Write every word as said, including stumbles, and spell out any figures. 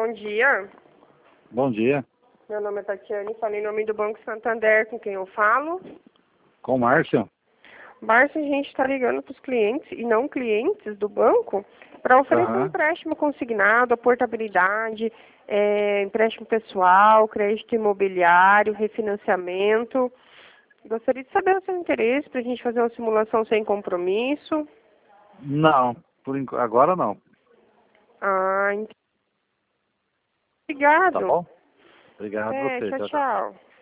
Bom dia. Bom dia. Meu nome é Tatiane, falei em nome do Banco Santander, com quem eu falo. Com o Márcio? Márcio, a gente está ligando para os clientes e não clientes do banco para oferecer um Aham. empréstimo consignado, a portabilidade, é, empréstimo pessoal, crédito imobiliário, refinanciamento. Gostaria de saber o seu interesse para a gente fazer uma simulação sem compromisso. Não, por enquanto, agora não. Ah, ent- Tá obrigado. bom? Obrigado a É, você. tchau, Tchau, tchau. tchau.